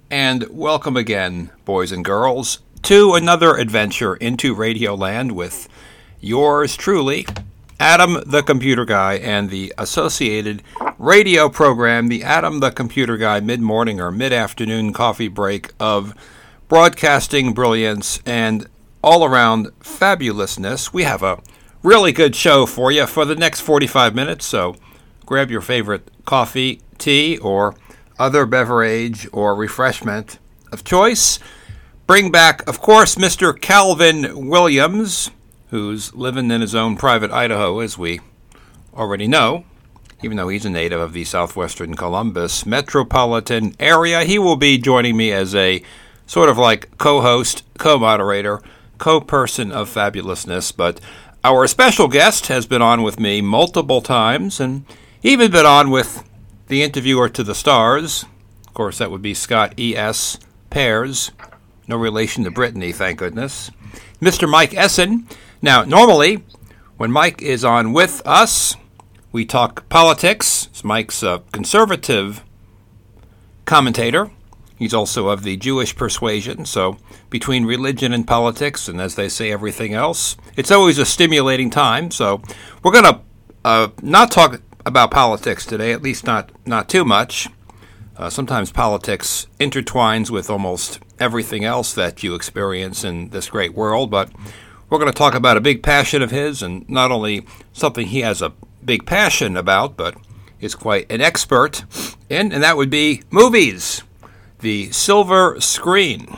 And welcome again, boys and girls, to another adventure into Radioland with yours truly, Adam the Computer Guy, and the associated radio program, the Adam the Computer Guy mid-morning or mid-afternoon coffee break of broadcasting brilliance and all-around fabulousness. We have a really good show for you for the next 45 minutes, so grab your favorite coffee, tea, or other beverage or refreshment of choice. Bring back, of course, Mr. Calvin Williams, who's living in his own private Idaho, as we already know, even though he's a native of the southwestern Columbus metropolitan area. He will be joining me as a sort of like co-host, co-moderator, co-person of fabulousness. But our special guest has been on with me multiple times and even been on with the interviewer to the stars. Of course, that would be Scott E.S. Pears. No relation to Brittany, thank goodness. Mr. Mike Essen. Now, normally, when Mike is on with us, we talk politics. Mike's a conservative commentator. He's also of the Jewish persuasion, so between religion and politics, and as they say, everything else, it's always a stimulating time. So we're going to not talk about politics today, at least not too much. Sometimes politics intertwines with almost everything else that you experience in this great world, but we're going to talk about a big passion of his, and not only something he has a big passion about, but is quite an expert in, and that would be movies, the silver screen.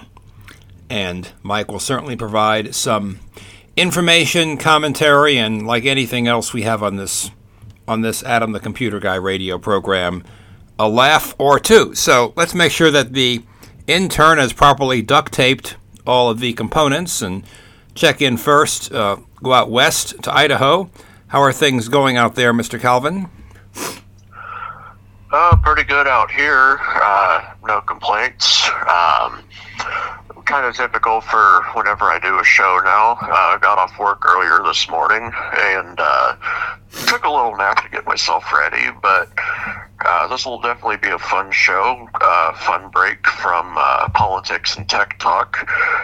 And Mike will certainly provide some information, commentary, and like anything else we have on this Adam the Computer Guy radio program, a laugh or two. So let's make sure that the intern has properly duct taped all of the components and check in first. Go out west to Idaho. How are things going out there, Mr. Calvin? Pretty good out here. No complaints. Kind of typical for whenever I do a show now. I got off work earlier this morning and took a little nap to get myself ready, but this will definitely be a fun show, fun break from politics and tech talk.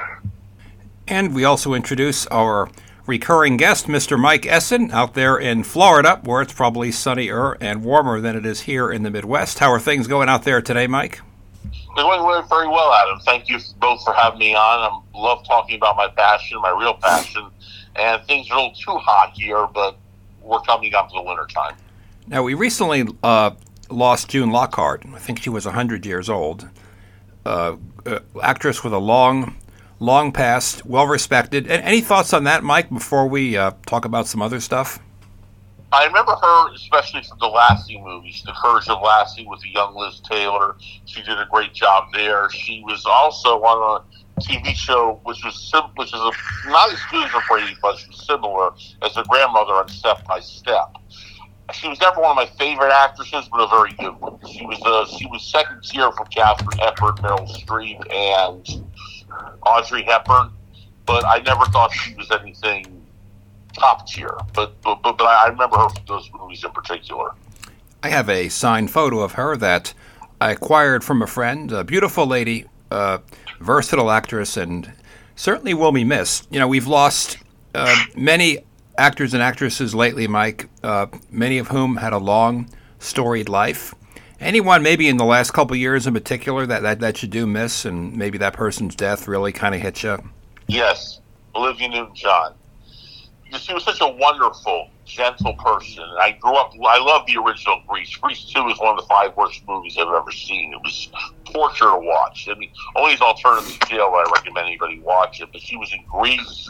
And we also introduce our recurring guest, Mr. Mike Essen, out there in Florida, where it's probably sunnier and warmer than it is here in the Midwest. How are things going out there today, Mike? They're going very well, Adam. Thank you both for having me on. I love talking about my passion, my real passion. And things are a little too hot here, but we're coming up to the winter time. Now, we recently lost June Lockhart. I think she was 100 years old. Actress with a long past, well-respected. Any thoughts on that, Mike, before we talk about some other stuff? I remember her, especially from the Lassie movies, The Courage of Lassie with the young Liz Taylor. She did a great job there. She was also on a TV show which is not as good as a Brady, but she was similar as her grandmother on Step by Step. She was never one of my favorite actresses, but a very good one. She was second tier for Katharine Hepburn, Meryl Streep, and Audrey Hepburn, but I never thought she was anything top tier. But I remember her from those movies in particular. I have a signed photo of her that I acquired from a friend. A beautiful lady, versatile actress, and certainly will be missed. You know, we've lost many actors and actresses lately, Mike, many of whom had a long, storied life. Anyone maybe in the last couple of years in particular that you do miss, and maybe that person's death really kind of hit you? Yes, Olivia Newton-John. She was such a wonderful, gentle person. I love the original Grease. Grease 2 is one of the 5 worst movies I've ever seen. It was torture to watch. I mean, only as alternative to jail I recommend anybody watch it, but she was in Grease.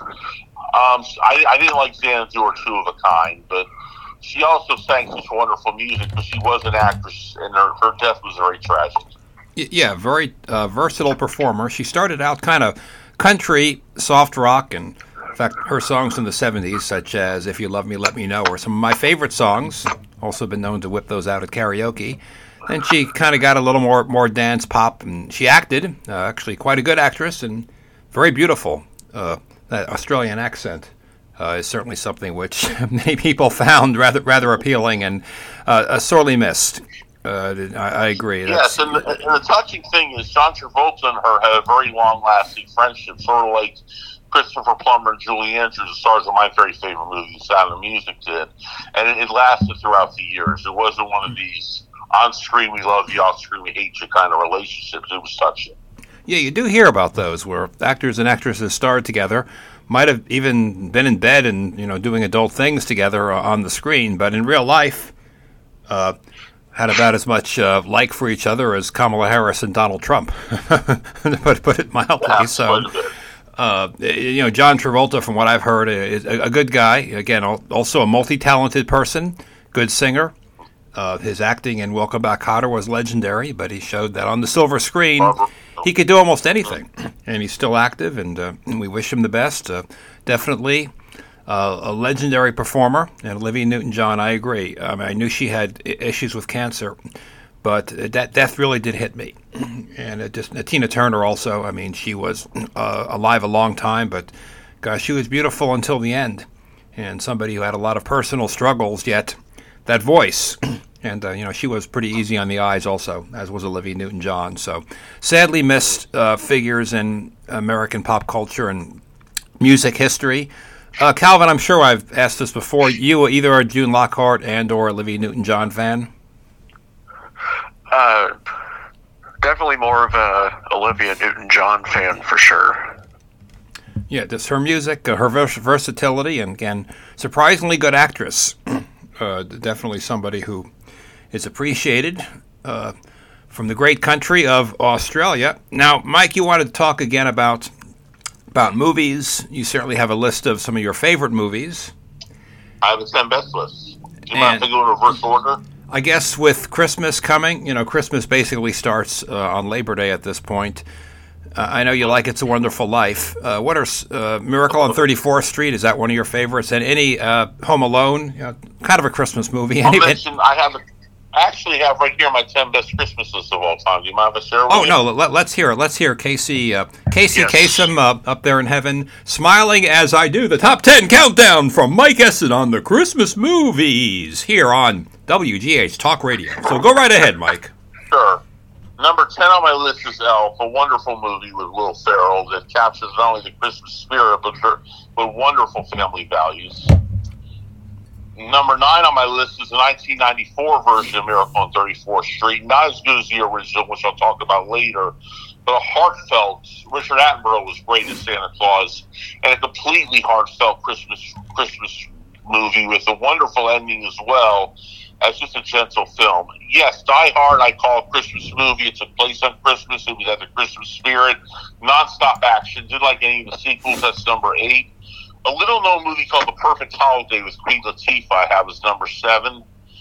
I didn't like Xanadu or Two of a Kind, but she also sang such wonderful music, but she was an actress, and her death was very tragic. Yeah, very versatile performer. She started out kind of country, soft rock, and in fact, her songs from the 70s, such as If You Love Me, Let Me Know, are some of my favorite songs. Also been known to whip those out at karaoke. And she kind of got a little more dance pop, and she acted. Actually, quite a good actress and very beautiful. That Australian accent is certainly something which many people found rather appealing and sorely missed. I agree. Yes, and the touching thing is John Travolta and her had a very long-lasting friendship, sort of like Christopher Plummer and Julie Andrews, the stars of my very favorite movie, Sound of Music, did. And it lasted throughout the years. It wasn't one of these on-screen we love you, off-screen we hate you kind of relationships. It was touching. Yeah, you do hear about those where actors and actresses starred together, might have even been in bed and doing adult things together on the screen, but in real life, had about as much like for each other as Kamala Harris and Donald Trump, put it mildly. Yeah, so, John Travolta, from what I've heard, is a good guy. Again, also a multi-talented person, good singer. His acting in Welcome Back, Kotter was legendary, but he showed that on the silver screen he could do almost anything, and he's still active, and we wish him the best. Definitely a legendary performer, and Olivia Newton-John, I agree. I knew she had issues with cancer, but that death really did hit me. And Tina Turner also, she was alive a long time, but gosh, she was beautiful until the end, and somebody who had a lot of personal struggles, yet that voice. And, she was pretty easy on the eyes also, as was Olivia Newton-John. So sadly missed figures in American pop culture and music history. Calvin, I'm sure I've asked this before. You were either a June Lockhart and or Olivia Newton-John fan? Definitely more of a Olivia Newton-John fan for sure. Yeah, just her music, her versatility, and again, surprisingly good actress. Definitely somebody who is appreciated from the great country of Australia. Now, Mike, you wanted to talk again about movies. You certainly have a list of some of your favorite movies. I have a 10 best list. Do you mind if I go in reverse order? I guess with Christmas coming, Christmas basically starts on Labor Day at this point. I know you like It's a Wonderful Life. What are Miracle on 34th Street? Is that one of your favorites? And any Home Alone? Kind of a Christmas movie. I actually have right here my 10 best Christmas list of all time. Do you mind if I share with you? Oh, no, let's hear it. Let's hear Casey Kasem up there in heaven, smiling as I do the top 10 countdown from Mike Essen on the Christmas movies here on WGH Talk Radio. So go right ahead, Mike. Sure. Number 10 on my list is Elf, a wonderful movie with Will Ferrell that captures not only the Christmas spirit, but wonderful family values. Number 9 on my list is the 1994 version of Miracle on 34th Street. Not as good as the original, which I'll talk about later, but a heartfelt, Richard Attenborough was great as Santa Claus, and a completely heartfelt Christmas movie with a wonderful ending as well as just a gentle film. Yes, Die Hard I call a Christmas movie. It took place on Christmas. It was at the Christmas spirit. Non-stop action. Didn't like any of the sequels. That's number 8. A little-known movie called The Perfect Holiday with Queen Latifah I have as number 7.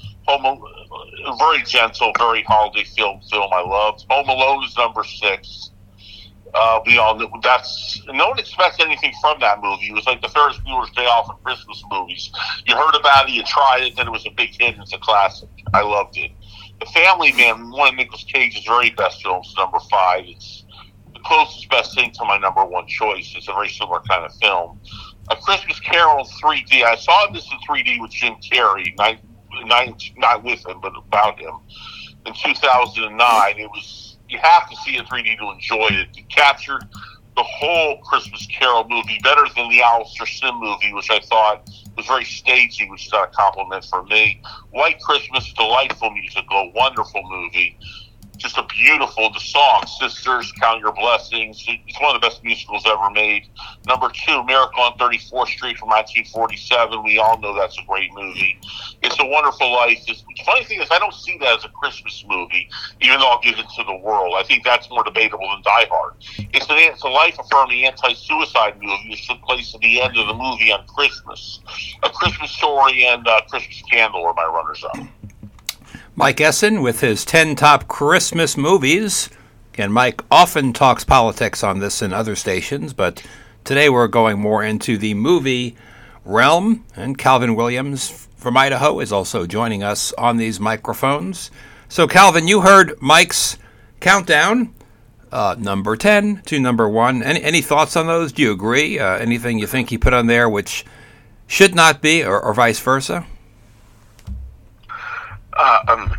Very gentle, very holiday film I loved. Home Alone is number 6. We all know no one expects anything from that movie. It was like the Ferris Bueller's Day Off of Christmas movies. You heard about it, you tried it, then it was a big hit, and it's a classic. I loved it. The Family Man, one of Nicolas Cage's very best films, number 5. It's the closest best thing to my number 1 choice. It's a very similar kind of film. A Christmas Carol in 3D. I saw this in 3D with Jim Carrey, not with him, but about him, in 2009. You have to see it in 3D to enjoy it. It captured the whole Christmas Carol movie better than the Alistair Sim movie, which I thought was very stagey, which is not a compliment for me. White Christmas, delightful musical, wonderful movie. Just a beautiful, the song, Sisters, Count Your Blessings. It's one of the best musicals ever made. Number 2, Miracle on 34th Street from 1947. We all know that's a great movie. It's a Wonderful Life. The funny thing is, I don't see that as a Christmas movie, even though I'll give it to the world. I think that's more debatable than Die Hard. It's a life-affirming anti-suicide movie that took place at the end of the movie on Christmas. A Christmas Story and Christmas Candle are my runners-up. Mike Essen with his 10 top Christmas movies. Again, Mike often talks politics on this and other stations, but today we're going more into the movie realm, and Calvin Williams from Idaho is also joining us on these microphones. So, Calvin, you heard Mike's countdown, number 10 to number 1. Any thoughts on those? Do you agree? Anything you think he put on there which should not be, or vice versa?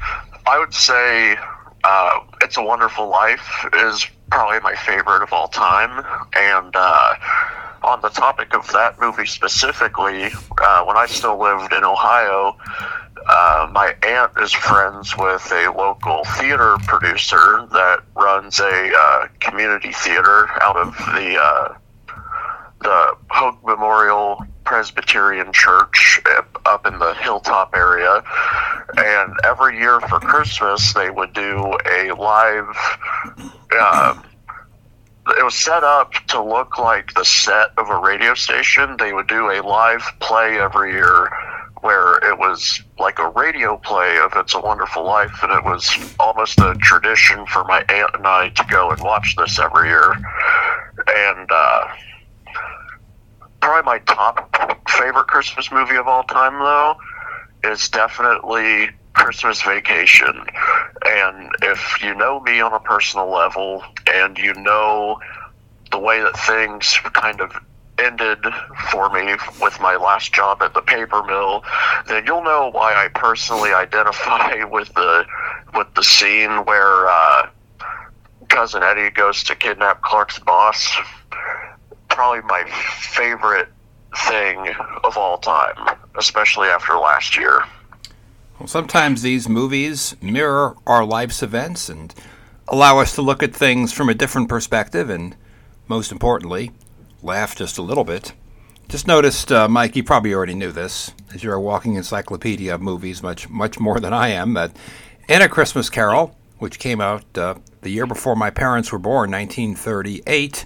I would say It's a Wonderful Life is probably my favorite of all time. And on the topic of that movie specifically, when I still lived in Ohio, my aunt is friends with a local theater producer that runs a community theater out of the Hoag Memorial Presbyterian Church up in the Hilltop area. And every year for Christmas, they would do a live... it was set up to look like the set of a radio station. They would do a live play every year where it was like a radio play of It's a Wonderful Life, and it was almost a tradition for my aunt and I to go and watch this every year. And probably my top favorite Christmas movie of all time, though, is definitely Christmas Vacation. And if you know me on a personal level, and you know the way that things kind of ended for me with my last job at the paper mill, then you'll know why I personally identify with the scene where Cousin Eddie goes to kidnap Clark's boss. Probably my favorite thing of all time, especially after last year. Well, sometimes these movies mirror our life's events and allow us to look at things from a different perspective and, most importantly, laugh just a little bit. Just noticed, Mike, you probably already knew this, as you're a walking encyclopedia of movies, much more than I am, that in A Christmas Carol, which came out the year before my parents were born, 1938,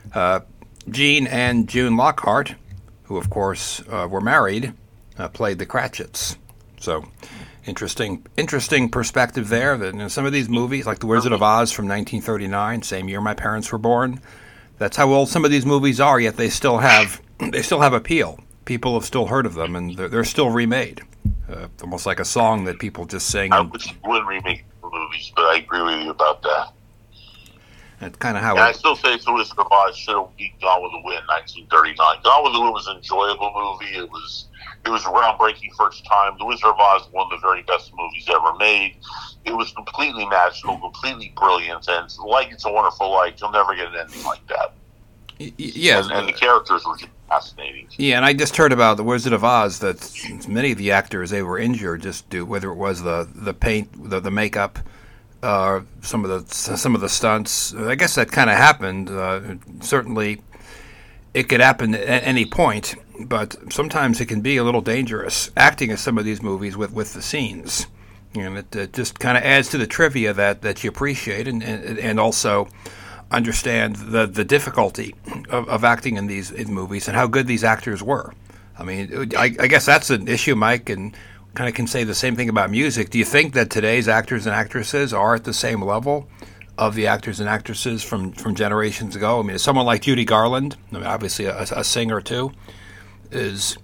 Gene and June Lockhart, who of course were married, played the Cratchits. So, interesting perspective there. That in some of these movies, like The Wizard of Oz from 1939, same year my parents were born, that's how old some of these movies are. Yet they still have appeal. People have still heard of them, and they're still remade. Almost like a song that people just sing. I wouldn't remake the movies, but I agree with you about that. That's kind of how. I still say The Wizard of Oz should have beat Gone with the Wind, 1939. Gone with the Wind was an enjoyable movie. It was groundbreaking for its time. The Wizard of Oz is one of the very best movies ever made. It was completely magical, completely brilliant, and like It's a Wonderful Life, you'll never get an ending like that. Yes, and the characters were just fascinating. Yeah, and I just heard about The Wizard of Oz that many of the actors, they were injured just due, whether it was the paint, the makeup, some of the stunts. I guess that kind of happened. Certainly, it could happen at any point, but sometimes it can be a little dangerous acting in some of these movies with the scenes. And it just kind of adds to the trivia that you appreciate and also understand the difficulty of acting in these movies and how good these actors were. I mean, I guess that's an issue, Mike, and kind of can say the same thing about music. Do you think that today's actors and actresses are at the same level of the actors and actresses from generations ago? I mean, someone like Judy Garland, I mean, obviously a singer too, would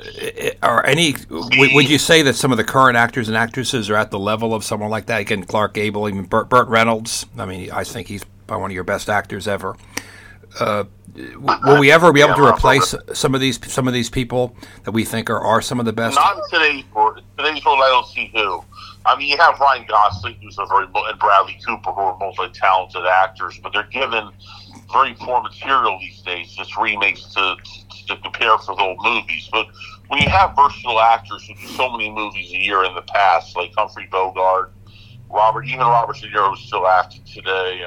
you say that some of the current actors and actresses are at the level of someone like that? Again, Clark Gable, even Burt Reynolds. I mean, I think he's probably one of your best actors ever. Will we ever be able to replace some of these people that we think are some of the best? Not in today's world. Today's world, I don't see who. I mean, you have Ryan Gosling, and Bradley Cooper, who are multi-talented actors, but they're given very poor material these days, just remakes to compare for the old movies. But when you have versatile actors who do so many movies a year in the past, like Humphrey Bogart, Robert De Niro, who's still acting today,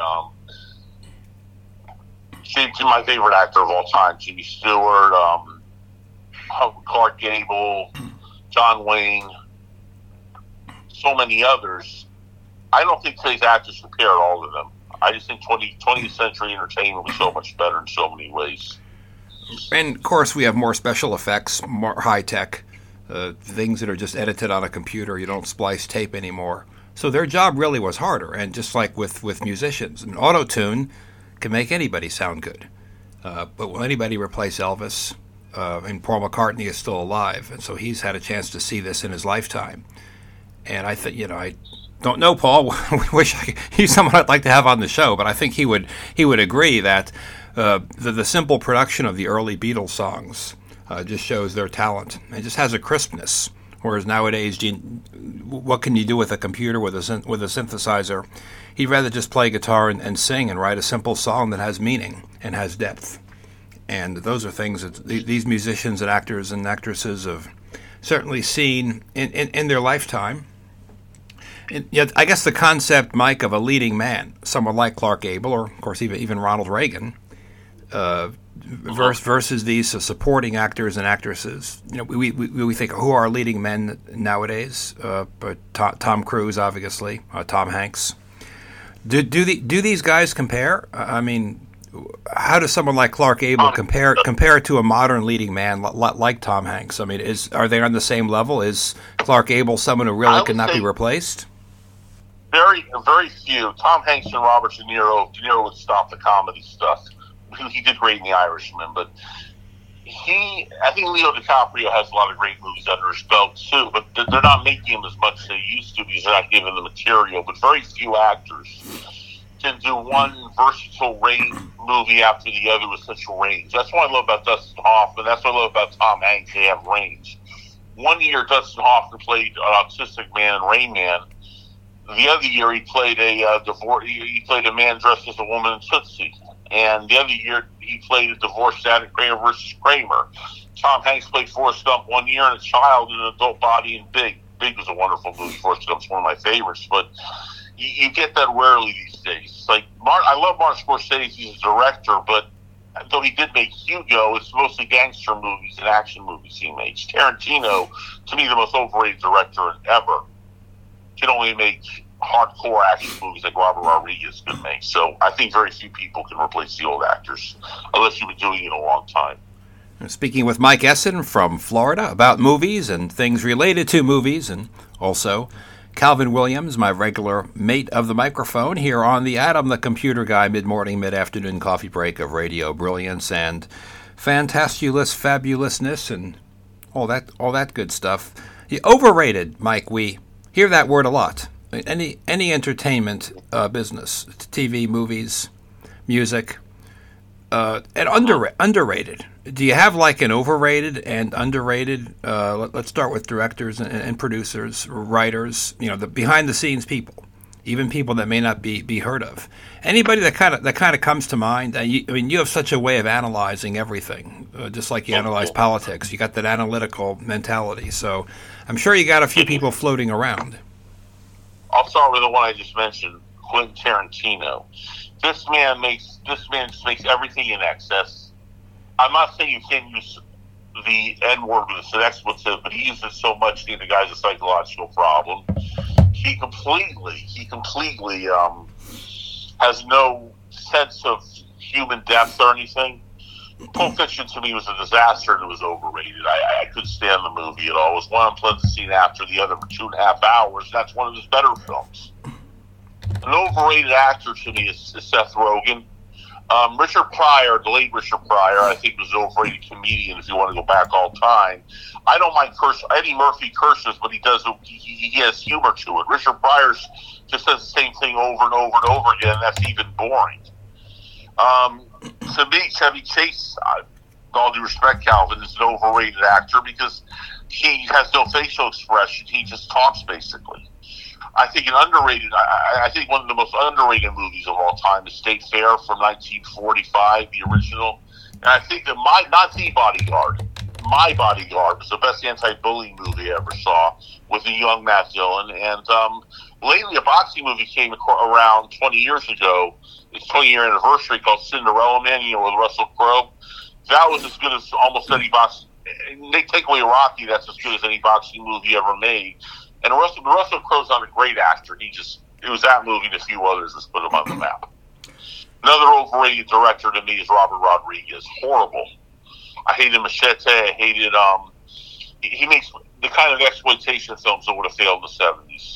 my favorite actor of all time, Jimmy Stewart, Clark Gable, John Wayne, so many others. I don't think today's actors compare at all to them. I just think 20th century entertainment was so much better in so many ways. And, of course, we have more special effects, more high-tech, things that are just edited on a computer. You don't splice tape anymore. So their job really was harder. And just like with musicians, an auto-tune can make anybody sound good. But will anybody replace Elvis? And Paul McCartney is still alive, and so he's had a chance to see this in his lifetime. And I think, I don't know Paul. He's someone I'd like to have on the show, but I think he would agree that the simple production of the early Beatles songs just shows their talent. It just has a crispness Whereas nowadays, what can you do with a computer, with a synthesizer? He'd rather just play guitar and sing and write a simple song that has meaning and has depth. And those are things that these musicians and actors and actresses have certainly seen in their lifetime. And yet, I guess the concept, Mike, of a leading man, someone like Clark Gable, or of course even Ronald Reagan, versus these supporting actors and actresses. You know, we think, who are leading men nowadays? But Tom Cruise, obviously, Tom Hanks. Do these guys compare? I mean, how does someone like Clark Gable compare to a modern leading man like Tom Hanks? I mean, are they on the same level? Is Clark Gable someone who really cannot be replaced? Very, very few. Tom Hanks and Robert De Niro. De Niro would stop the comedy stuff. He did great in The Irishman, but I think Leo DiCaprio has a lot of great movies under his belt too, but they're not making him as much as they used to because they're not giving the material. But very few actors can do one versatile movie after the other with such a range. That's what I love about Dustin Hoffman. That's what I love about Tom Hanks. They have range. One year, Dustin Hoffman played an autistic man in Rain Man. The other year, he played he played a man dressed as a woman in Tootsie. And the other year, he played a divorced addict, Kramer versus Kramer. Tom Hanks played Forrest Gump one year and a child in an adult body in Big. Big was a wonderful movie. Forrest Gump's one of my favorites. But you get that rarely these days. It's like I love Martin Scorsese. He's a director, but though he did make Hugo, it's mostly gangster movies and action movies he makes. Tarantino, to me, the most overrated director ever, can only make hardcore action movies like Robert Rodriguez could make. So I think very few people can replace the old actors, unless you've been doing it a long time. Speaking with Mike Essen from Florida about movies and things related to movies, and also Calvin Williams, my regular mate of the microphone, here on the Adam the Computer Guy mid-morning, mid-afternoon coffee break of Radio Brilliance and Fantastulous Fabulousness and all that good stuff. Overrated, Mike. We hear that word a lot. Any entertainment business, TV, movies, music, and underrated. Do you have like an overrated and underrated? Let's start with directors and producers, writers. You know, the behind the scenes people, even people that may not be heard of. Anybody that kind of comes to mind. You have such a way of analyzing everything, just like you analyze politics. You got that analytical mentality. So I'm sure you got a few people floating around. I'll start with the one I just mentioned, Quentin Tarantino. This man just makes everything in excess. I'm not saying you can't use the N-word with an expletive, but he uses it so much that the guy's a psychological problem. He completely has no sense of human depth or anything. Pulp Fiction to me was a disaster and it was overrated. I couldn't stand the movie at all. It was one unpleasant scene after the other for 2.5 hours. That's one of his better films. An overrated actor to me is Seth Rogen. Richard Pryor, the late Richard Pryor, I think was an overrated comedian if you want to go back all time. I don't mind Eddie Murphy curses, but he has humor to it. Richard Pryor just says the same thing over and over and over again, and that's even boring. To me, Chevy Chase, with all due respect, Calvin, is an overrated actor because he has no facial expression. He just talks, basically. I think I think one of the most underrated movies of all time is State Fair from 1945, the original. And I think that My Bodyguard was the best anti-bullying movie I ever saw with a young Matt Dillon. And lately, a boxing movie came around 20 years ago. It's 20-year anniversary called Cinderella Man, with Russell Crowe. That was as good as almost any boxing. They take away Rocky, that's as good as any boxing movie ever made. And Russell Crowe's not a great actor. It was that movie and a few others that put him on the map. Another overrated director to me is Robert Rodriguez. Horrible. I hated Machete. I hated he makes the kind of exploitation films that would have failed in the 70s.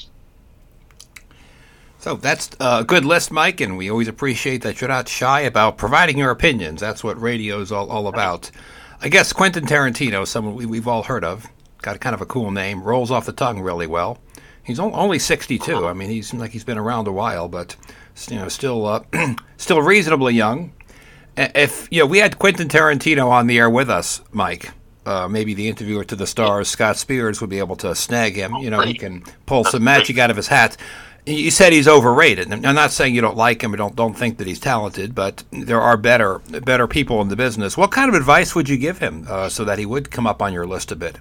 So that's a good list, Mike, and we always appreciate that you're not shy about providing your opinions. That's what radio is all about. I guess Quentin Tarantino, someone we've all heard of, got kind of a cool name, rolls off the tongue really well. He's only 62. I mean, he's been around a while, but still reasonably young. If we had Quentin Tarantino on the air with us, Mike, maybe the interviewer to the Stars, Scott Spears, would be able to snag him. He can pull some magic out of his hat. You said he's overrated. I'm not saying you don't like him or don't think that he's talented, but there are better people in the business. What kind of advice would you give him so that he would come up on your list a bit?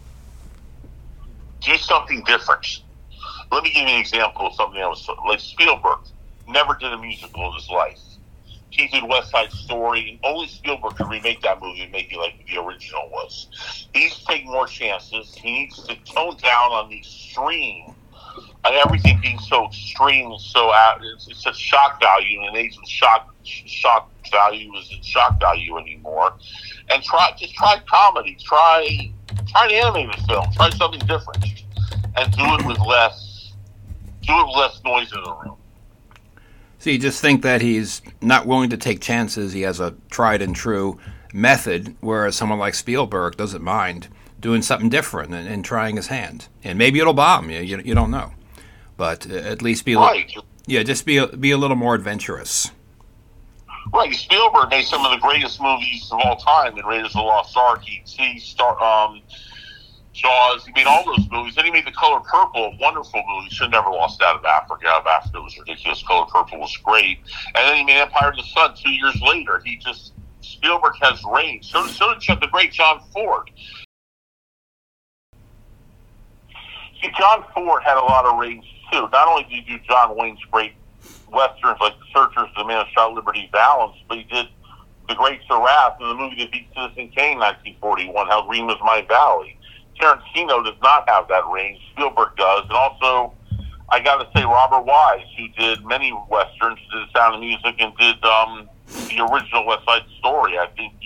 Do something different. Let me give you an example of something else. Like Spielberg never did a musical in his life. He did West Side Story, and only Spielberg could remake that movie and make it like the original was. He needs to take more chances. He needs to tone down on the extreme, on everything being so extreme and so out. It's such shock value in an age when shock value isn't shock value anymore. And try comedy. Try an animated film. Try something different, and do it with less noise in the room. So you just think that he's not willing to take chances. He has a tried and true method, whereas someone like Spielberg doesn't mind doing something different and trying his hand. And maybe it'll bomb. You don't know, but at least be right. Just be a little more adventurous. Right. Spielberg made some of the greatest movies of all time in Raiders of the Lost Ark, E.T., Jaws. He made all those movies. Then he made The Color Purple, a wonderful movie. Should have never lost out of Africa. Out of Africa was ridiculous. Color Purple was great. And then he made Empire of the Sun 2 years later. Spielberg has range. So did the great John Ford. See, John Ford had a lot of range too. Not only did he do John Wayne's great westerns like The Searchers, The Man Who Shot Liberty Valance, but he did The Great Sarath in the movie that beat Citizen Kane in 1941, How Green Was My Valley. Tarantino does not have that range. Spielberg does. And also, I got to say, Robert Wise, who did many westerns, did Sound of Music, and did the original West Side Story. I think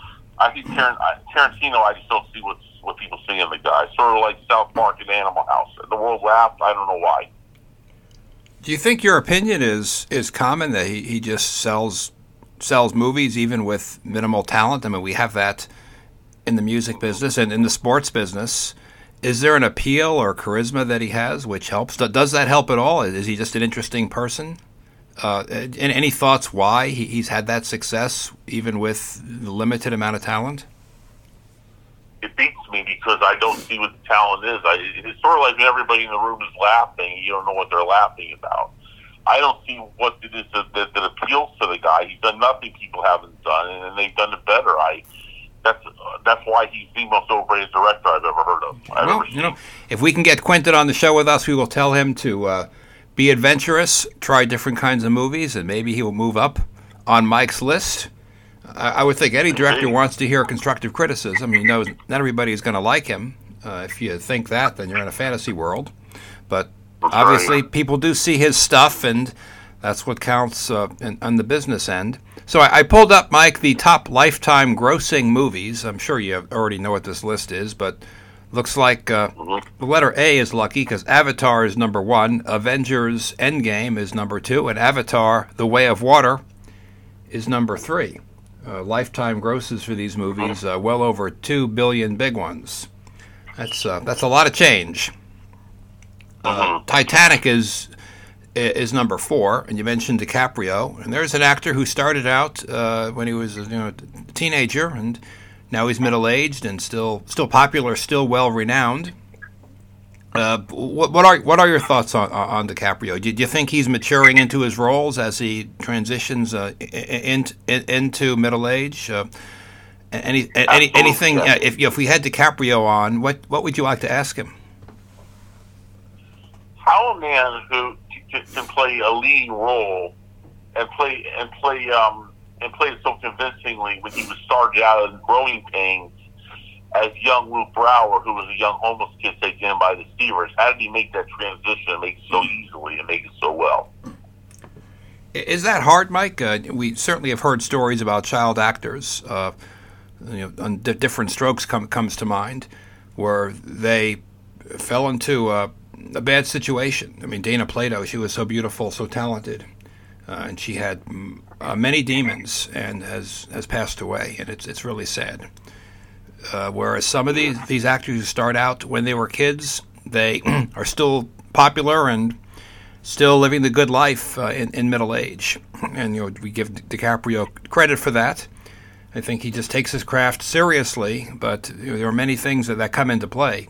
Tarantino, I just don't see what people see in the guy. Sort of like South Park and Animal House. The world laughed. I don't know why. Do you think your opinion is common that he just sells movies even with minimal talent? I mean, we have that in the music business and in the sports business. Is there an appeal or charisma that he has which helps? Does that help at all? Is he just an interesting person? Any thoughts why he's had that success even with the limited amount of talent? It beats me because I don't see what the talent is. It's sort of like when everybody in the room is laughing, you don't know what they're laughing about. I don't see what it is that appeals to the guy. He's done nothing people haven't done, and they've done it better. That's why he's the most overrated director I've ever heard of. Well, if we can get Quentin on the show with us, we will tell him to be adventurous, try different kinds of movies, and maybe he will move up on Mike's list. I would think any director wants to hear constructive criticism. He knows not everybody is going to like him. If you think that, then you're in a fantasy world. But obviously, people do see his stuff, and that's what counts on the business end. So I pulled up, Mike, the top lifetime grossing movies. I'm sure you already know what this list is, but looks like the letter A is lucky because Avatar is number 1, Avengers Endgame is number 2, and Avatar The Way of Water is number 3. Lifetime grosses for these movies, well over 2 billion big ones. That's a lot of change. Titanic is number 4, and you mentioned DiCaprio, and there's an actor who started out when he was a teenager, and now he's middle-aged and still popular, still well-renowned. What are your thoughts on DiCaprio? Do you think he's maturing into his roles as he transitions into middle age? Anything? If we had DiCaprio on, what would you like to ask him? How a man who can play a leading role and play it so convincingly when he was started out in growing pains as young Luke Brower, who was a young homeless kid taken in by the Steelers. How did he make that transition and make it so easily and make it so well? Is that hard, Mike? We certainly have heard stories about child actors. On different strokes comes to mind where they fell into a bad situation. I mean, Dana Plato, she was so beautiful, so talented, and she had many demons and has passed away, and it's really sad. Whereas some of these actors who start out when they were kids, they are still popular and still living the good life in middle age. And we give DiCaprio credit for that. I think he just takes his craft seriously, but there are many things that come into play.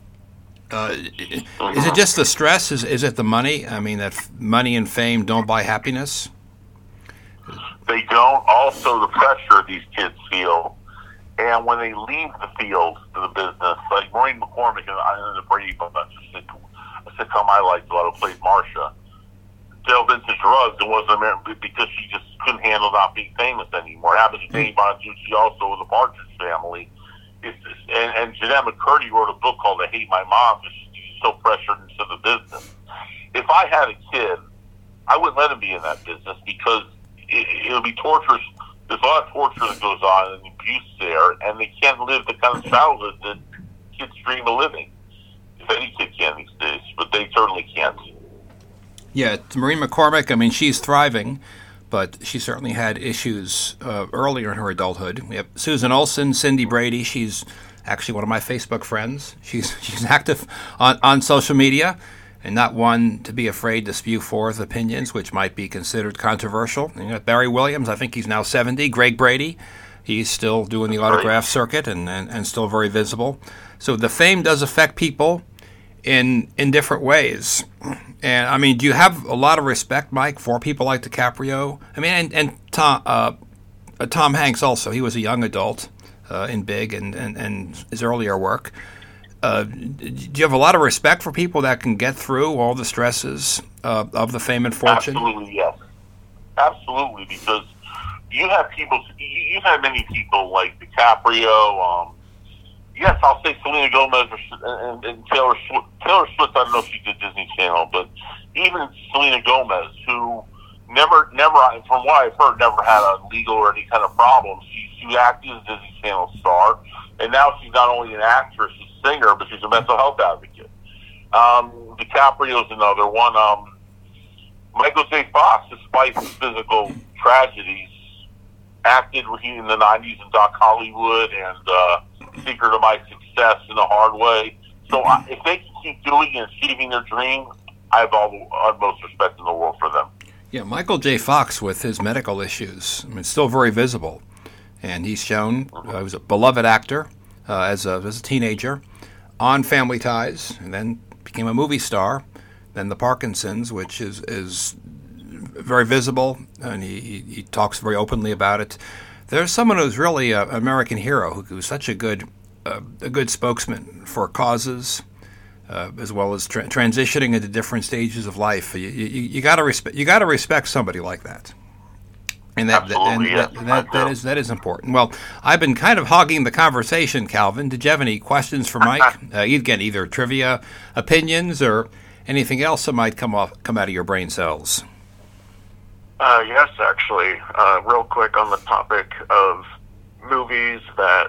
Is it just the stress? Is it the money? I mean, that money and fame don't buy happiness? They don't. Also, the pressure these kids feel. And when they leave the field to the business, like Maureen McCormick in the Brady Bunch, a sitcom I liked a lot, who played Marcia, delved into drugs and wasn't American because she just couldn't handle not being famous anymore. It happened to Danny Bonaducci also with the Partridge Family. And Jeanette McCurdy wrote a book called I Hate My Mom because she's so pressured into the business. If I had a kid, I wouldn't let him be in that business because it would be torturous. There's a lot of torture that goes on and abuse there, and they can't live the kind of childhood that kids dream of living. If any kid can these days, but they certainly can't. Yeah, Maureen McCormick, I mean, she's thriving, but she certainly had issues earlier in her adulthood. We have Susan Olsen, Cindy Brady. She's actually one of my Facebook friends. She's active on social media and not one to be afraid to spew forth opinions which might be considered controversial. You got Barry Williams, I think he's now 70. Greg Brady, he's still doing the autograph circuit and still very visible. So the fame does affect people in different ways. And, I mean, do you have a lot of respect, Mike, for people like DiCaprio? I mean, and Tom Hanks also. He was a young adult in Big and his earlier work. Do you have a lot of respect for people that can get through all the stresses of the fame and fortune? Absolutely, yes. Absolutely, because you have people, you've had many people like DiCaprio, yes, I'll say Selena Gomez and Taylor Swift. Taylor Swift, I don't know if she did Disney Channel, but even Selena Gomez, who never, from what I've heard, never had a legal or any kind of problem. She acted as a Disney Channel star, and now she's not only an actress, she's a singer, but she's a mental health advocate. DiCaprio's another one. Michael J. Fox, despite his physical tragedies, acted in the 90s in Doc Hollywood and Secret of My Success in a Hard Way. So if they can keep doing and achieving their dream, I have all the utmost respect in the world for them. Yeah, Michael J. Fox with his medical issues, I mean, still very visible. And he's shown, he was a beloved actor as a teenager on Family Ties, and then became a movie star. Then the Parkinson's, which is very visible, and he talks very openly about it. There's someone who's really an American hero who's such a good spokesman for causes, as well as transitioning into different stages of life. You got to respect somebody like that. And that is important. Well, I've been kind of hogging the conversation, Calvin. Did you have any questions for Mike? Again, either trivia, opinions, or anything else that might come out of your brain cells? Yes, actually. Real quick on the topic of movies that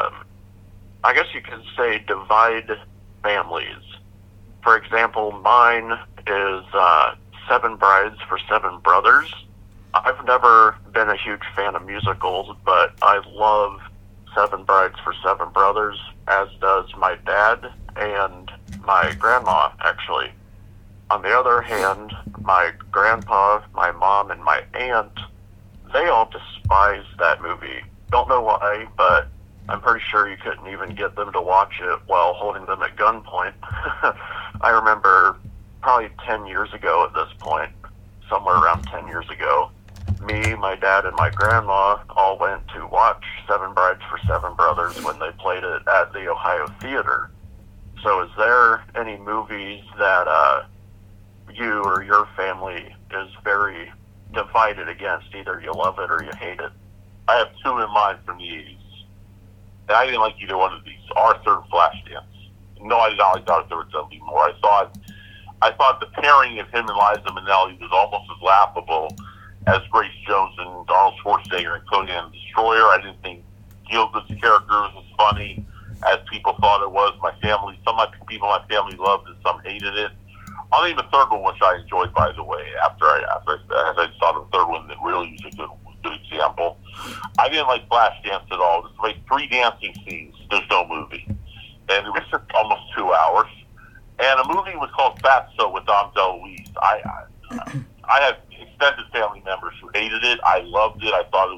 I guess you could say divide families. For example, mine is Seven Brides for Seven Brothers. I've never been a huge fan of musicals, but I love Seven Brides for Seven Brothers, as does my dad and my grandma, actually. On the other hand, my grandpa, my mom, and my aunt, they all despise that movie. Don't know why, but I'm pretty sure you couldn't even get them to watch it while holding them at gunpoint. I remember probably 10 years ago at this point, somewhere around 10 years ago, me, my dad, and my grandma all went to watch Seven Brides for Seven Brothers when they played it at the Ohio Theater. So is there any movies that you or your family is very divided against? Either you love it or you hate it. I have two in mind from the 80s. And I didn't like either one of these. Arthur and Flashdance. No, I did not like Arthur and Dudley Moore. I thought the pairing of him and Liza Minnelli was almost as laughable as Grace Jones and Arnold Schwarzenegger and Conan the Destroyer. I didn't think Gielgud's character was as funny as people thought it was. Some people in my family loved it, some hated it. I'll name a third one, which I enjoyed, by the way, after I saw the third one that really was a good example. I didn't like Flashdance at all. There's like 3 dancing scenes. There's no movie. And it was almost 2 hours. And a movie was called Fatso with Dom DeLuise. I have extended family members who hated it. I loved it. I thought it was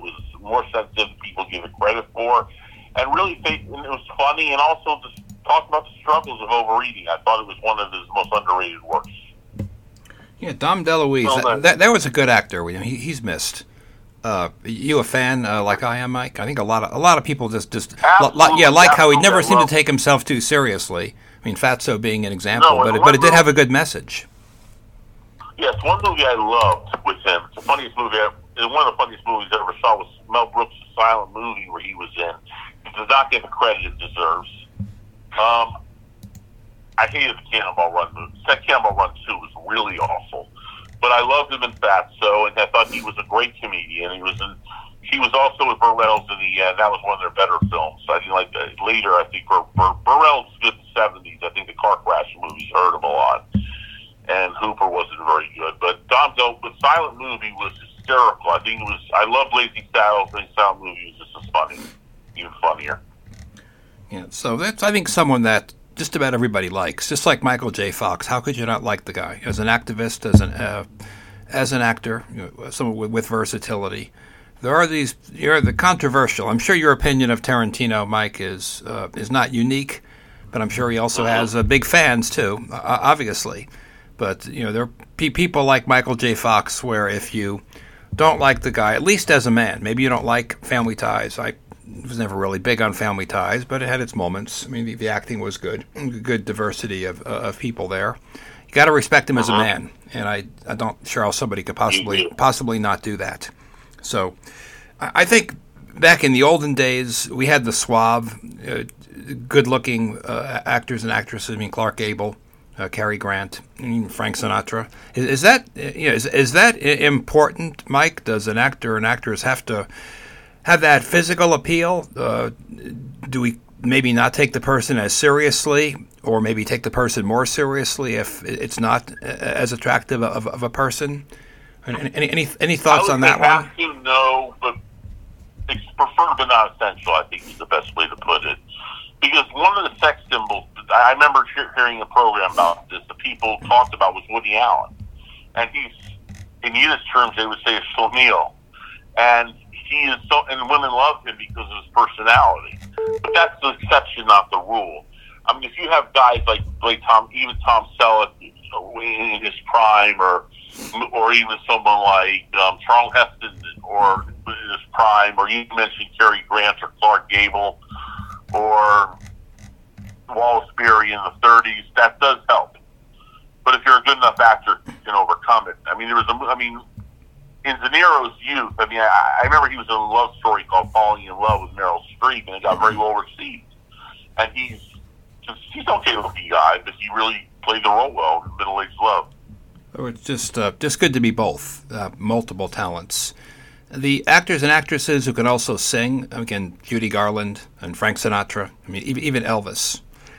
more sensitive than people give it credit for. And really, and it was funny, and also just talked about the struggles of overeating. I thought it was one of his most underrated works. Yeah, Dom DeLuise, that was a good actor. He's missed. You a fan like I am, Mike? I think a lot of people just like how he never seemed to take himself too seriously. I mean, Fatso being an example, but it did have a good message. Yes, one movie I loved with him. It's the funniest movie. One of the funniest movies I ever saw was Mel Brooks' silent movie where he was in. He does not get the credit it deserves. I hated the Cannonball Run movie. That Cannonball Run 2 was really awful. But I loved him in Fatso, and I thought he was a great comedian. He was also with Burt Reynolds in the end. That was one of their better films. I think later, I think Burt Reynolds did the 70s. I think the car crash movies hurt him a lot. And Hooper wasn't very good. But the silent movie was hysterical. I loved Blazing Saddles. Blazing Saddles movie was just as funny, even funnier. Yeah, so that's, I think, someone that just about everybody likes, just like Michael J. Fox. How could you not like the guy as an activist, as an actor, someone with versatility? There are the controversial. I'm sure your opinion of Tarantino, Mike, is not unique, but I'm sure he also has big fans too, obviously. But there are people like Michael J. Fox, where if you don't like the guy, at least as a man, maybe you don't like Family Ties. I was never really big on Family Ties, but it had its moments. I mean, the acting was good diversity of people there. You got to respect him as a man, and I don't sure how somebody could possibly not do that. So, I think back in the olden days, we had the suave, good-looking actors and actresses. I mean, Clark Gable, Cary Grant, Frank Sinatra. Is that important, Mike? Does an actor or an actress have to have that physical appeal? Do we maybe not take the person as seriously, or maybe take the person more seriously if it's not as attractive of a person? Any thoughts on that one? I would have to know, but it's preferred but not essential, I think is the best way to put it. Because one of the sex symbols, I remember hearing a program about this, the people talked about was Woody Allen. And he's, in Yiddish terms, they would say a schlemiel. And he is and women love him because of his personality. But that's the exception, not the rule. I mean, if you have guys like Tom Selleck in his prime, or even someone like Charles Heston or in his prime, or you mentioned Cary Grant or Clark Gable or Wallace Beery in the 30s, that does help. But if you're a good enough actor, you can overcome it. I mean, in De Niro's youth, I remember he was in a love story called Falling in Love with Meryl Streep, and it got very well received. And he's an okay-looking guy, but he really played the role well in Middle-Aged Love. So it's just good to be both, multiple talents. The actors and actresses who can also sing, again, Judy Garland and Frank Sinatra, I mean, even Elvis.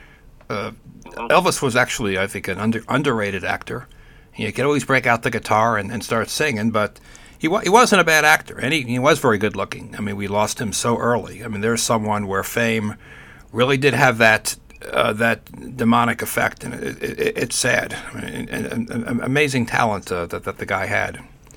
Elvis was actually, I think, an underrated actor. He could always break out the guitar and start singing, but he wasn't a bad actor, and he was very good looking. I mean, we lost him so early. I mean, there's someone where fame really did have that demonic effect, and it's sad. I mean, an amazing talent that the guy had.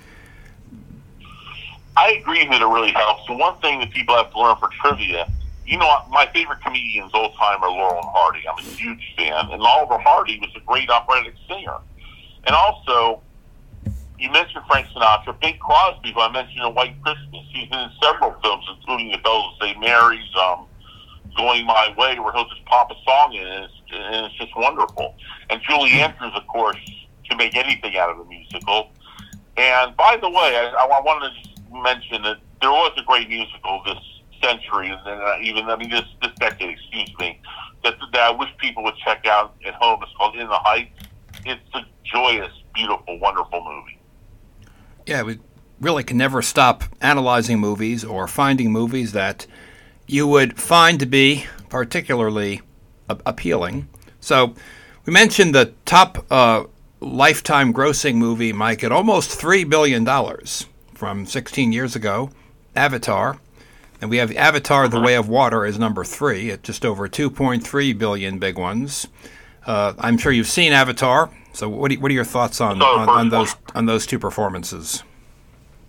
I agree that it really helps. The one thing that people have to learn for trivia, my favorite comedians old time are Laurel and Hardy. I'm a huge fan, and Oliver Hardy was a great operatic singer. And also, you mentioned Frank Sinatra, Bing Crosby, who I mentioned in White Christmas. He's been in several films, including The Bells of St. Mary's, Going My Way, where he'll just pop a song in, and it's just wonderful. And Julie Andrews, of course, can make anything out of a musical. And by the way, I wanted to just mention that there was a great musical this century, and this decade, that I wish people would check out at home. It's called In the Heights. It's a joyous, beautiful, wonderful movie. Yeah, we really can never stop analyzing movies or finding movies that you would find to be particularly appealing. So we mentioned the top lifetime grossing movie, Mike, at almost $3 billion from 16 years ago, Avatar. And we have Avatar, The Way of Water as number 3 at just over 2.3 billion big ones. I'm sure you've seen Avatar. So what are your thoughts on those two performances?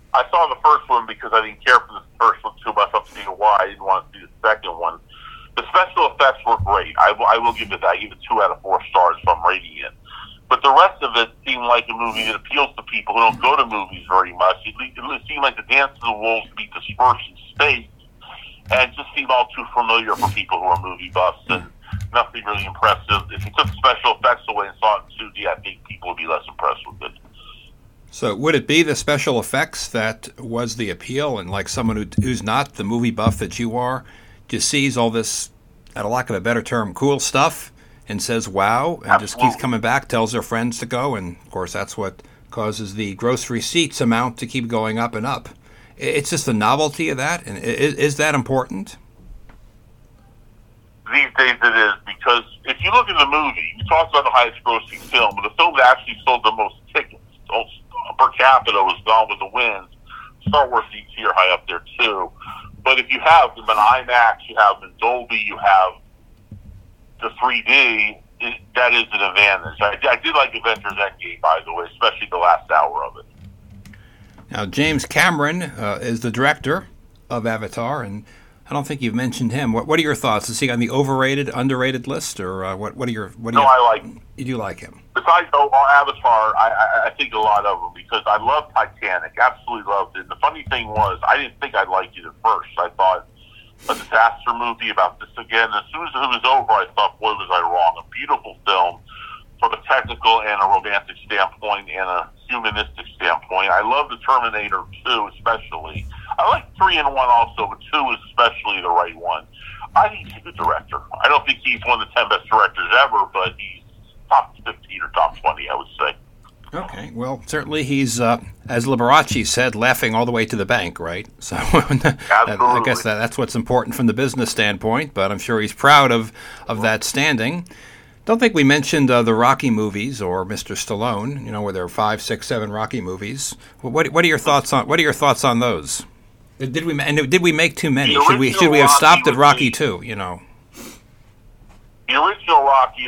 I saw the first one because I didn't care for the first one too much. I'll see why I didn't want to see the second one. The special effects were great. I will give it that. I give it 2 out of 4 stars if I'm rating it. But the rest of it seemed like a movie that appeals to people who don't go to movies very much. It seemed like the Dance of the Wolves beat dispersed in space, and it just seemed all too familiar for people who are movie buffs, and nothing really impressive. If you took special effects away and saw it in 2D, I think people would be less impressed with it. So would it be the special effects that was the appeal, and like someone who's not the movie buff that you are, just sees all this, at a lack of a better term, cool stuff, and says wow, and Absolutely. just keeps coming back, tells their friends to go, and of course that's what causes the gross receipts amount to keep going up and up. It's just the novelty of that, and is that important? These days it is, because if you look at the movie, you talked about the highest grossing film, but the film that actually sold the most tickets per capita was Gone with the Wind. Star Wars DT are high up there too. But if you have them in IMAX, you have them in Dolby, you have the 3D, that is an advantage. I did like Avengers Endgame, by the way, especially the last hour of it. Now, James Cameron is the director of Avatar, and I don't think you've mentioned him. What are your thoughts? Is he on the overrated, underrated list, or what are your? No, I like him. You do like him. Besides Avatar, I think a lot of them, because I love Titanic. Absolutely loved it. And the funny thing was, I didn't think I'd like it at first. I thought a disaster movie about this again. As soon as it was over, I thought, boy, was I wrong. A beautiful film from a technical and a romantic standpoint and a humanistic standpoint. I love the Terminator 2 especially. I like 3 and 1 also, but 2 is especially the right one. I think he's a good director. I don't think he's one of the 10 best directors ever, but he's top 15 or top 20, I would say. Okay, well, certainly he's, as Liberace said, laughing all the way to the bank, right? So I guess that's what's important from the business standpoint, but I'm sure he's proud of that standing. Don't think we mentioned the Rocky movies or Mr. Stallone, where there are 5, 6, 7 Rocky movies. What are your thoughts on those? Did we make too many? Should we have stopped at Rocky 2, The original Rocky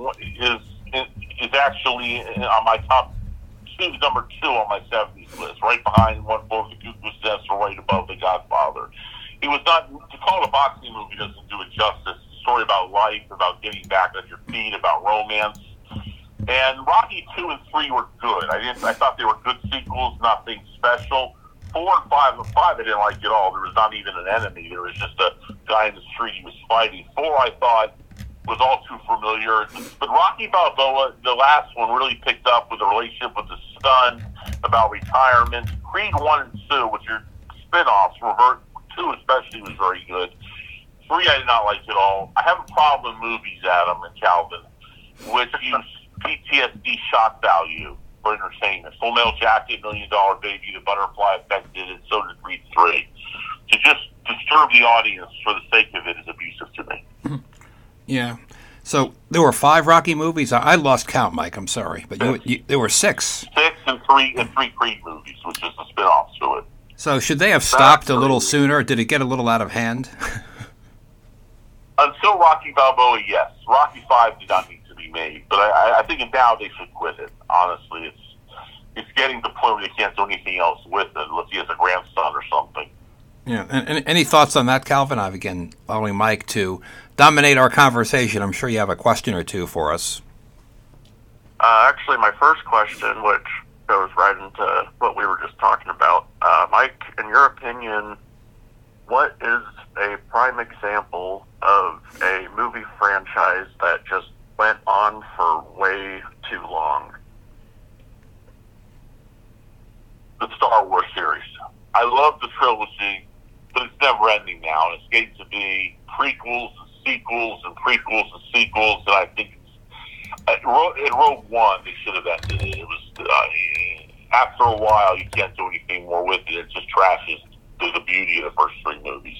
is actually on my number 2 on my 70s list, right behind One Flew Over the Cuckoo's Nest, or right above The Godfather. It was not, to call it a boxing movie doesn't do it justice. It's a story about life, about getting back on your feet, about romance. And Rocky 2 and 3 were good. I thought they were good sequels, nothing special. 4 and 5 I didn't like at all. There was not even an enemy. There was just a guy in the street he was fighting. 4 I thought was all too familiar. But Rocky Balboa, the last one, really picked up with the relationship with his son, about retirement. Creed 1 and 2, which are spin-offs, 2 especially was very good. 3 I did not like at all. I have a problem with movies, Adam and Calvin, which use PTSD shock value for entertainment. Full Metal Jacket, $1 Million Baby, The Butterfly Effect did it, so did Creed 3. To just disturb the audience for the sake of it is abusive to me. Yeah. So there were 5 Rocky movies. I lost count, Mike. I'm sorry, but there were 6. 6 and 3 Creed movies, which is the spin-offs to it. So should they have stopped a little sooner? Did it get a little out of hand? Until Rocky Balboa, yes. Rocky 5 did not need to be made, but I think now they should quit it. Honestly, it's getting to the point where they can't do anything else with it unless he has a grandson or something. Yeah. And any thoughts on that, Calvin? I've again following Mike to dominate our conversation. I'm sure you have a question or two for us. Actually, my first question, which goes right into what we were just talking about, Mike, in your opinion, what is a prime example of a movie franchise that just went on for way too long? The Star Wars series. I love the trilogy, but it's never ending now. It's getting to be prequels and sequels and prequels and sequels, and I think at Rogue One they should have ended it. It was after a while you can't do anything more with it. It just trashes the beauty of the first 3 movies.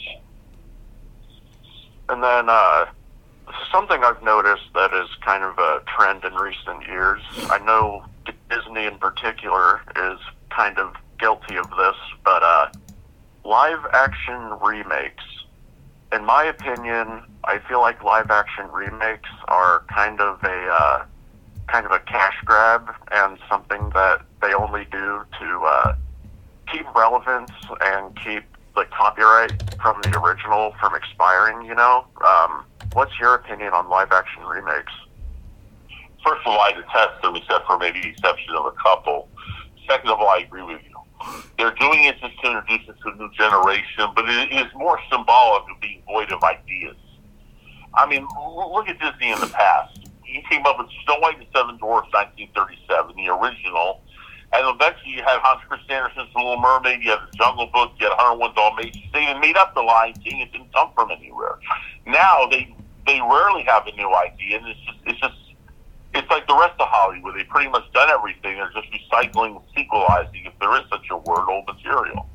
And then something I've noticed that is kind of a trend in recent years. I know Disney in particular is kind of guilty of this, but live-action remakes. In my opinion, I feel like live-action remakes are kind of a cash grab and something that they only do to keep relevance and keep the copyright from the original from expiring, you know? What's your opinion on live-action remakes? First of all, I detest them, except for maybe the exception of a couple. Second of all, I agree with you. They're doing it just to introduce it to a new generation, but it is more symbolic of being void of ideas. I mean, look at Disney in the past. He came up with Snow White and the Seven Dwarfs, 1937, the original, and eventually you had Hans Christian Andersen's The Little Mermaid, you had The Jungle Book, you had 101 Dalmatians. They even made up The Lion King. It didn't come from anywhere. Now they rarely have a new idea, and it's like the rest of Hollywood. They've pretty much done everything. They're just recycling, sequelizing, if there is such a word, old material.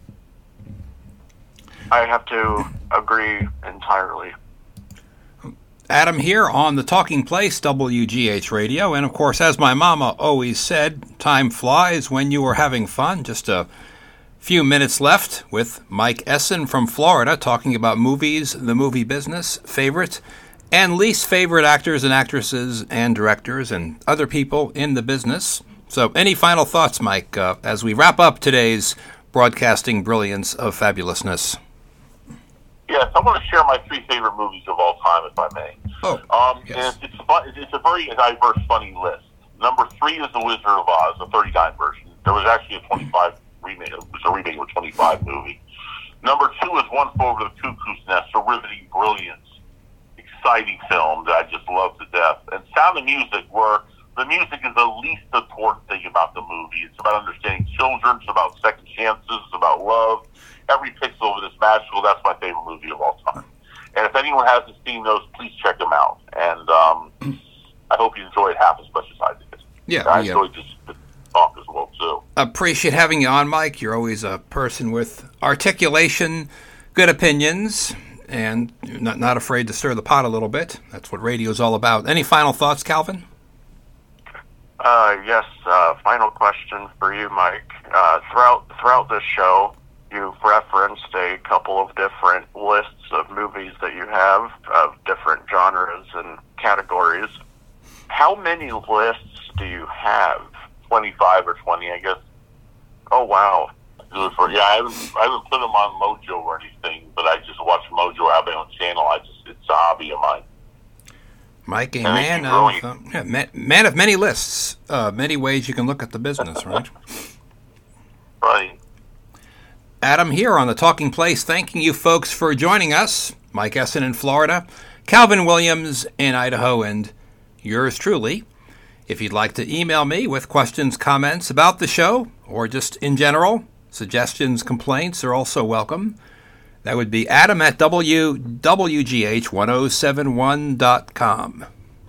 I have to agree entirely. Adam here on the Talking Place, WGH Radio. And of course, as my mama always said, time flies when you are having fun. Just a few minutes left with Mike Essen from Florida talking about movies, the movie business, favorite and least favorite actors and actresses and directors and other people in the business. So any final thoughts, Mike, as we wrap up today's broadcasting brilliance of fabulousness? Yes, I want to share my 3 favorite movies of all time, if I may. Yes. And it's a very diverse, funny list. Number 3 is The Wizard of Oz, the 39 version. There was actually a 25 remake. It was a remake of a 25 movie. Number 2 is One Flew Over the Cuckoo's Nest, a riveting, brilliant, exciting film that I just love to death. And Sound of Music, where the music is the least important thing about the movie. It's about understanding children. It's about second chances. It's about love. Every pixel of it is magical. That's my favorite movie of all time. And if anyone hasn't seen those, please check them out. And I hope you enjoy it half as much as I did. Yeah, I enjoyed this talk as well, too. Appreciate having you on, Mike. You're always a person with articulation, good opinions, and not afraid to stir the pot a little bit. That's what radio is all about. Any final thoughts, Calvin? Yes, final question for you, Mike. Throughout this show, you've referenced a couple of different lists of movies that you have of different genres and categories. How many lists do you have? 25 or 20, I guess. Oh, wow. I haven't put them on Mojo or anything, but I just watch Mojo. I have my own channel. It's a hobby of mine. Mike, a man of many lists, many ways you can look at the business, right? Right. Adam here on the Talking Place, thanking you folks for joining us. Mike Essen in Florida, Calvin Williams in Idaho, and yours truly. If you'd like to email me with questions, comments about the show, or just in general, suggestions, complaints are also welcome. That would be Adam at WGH1071.com.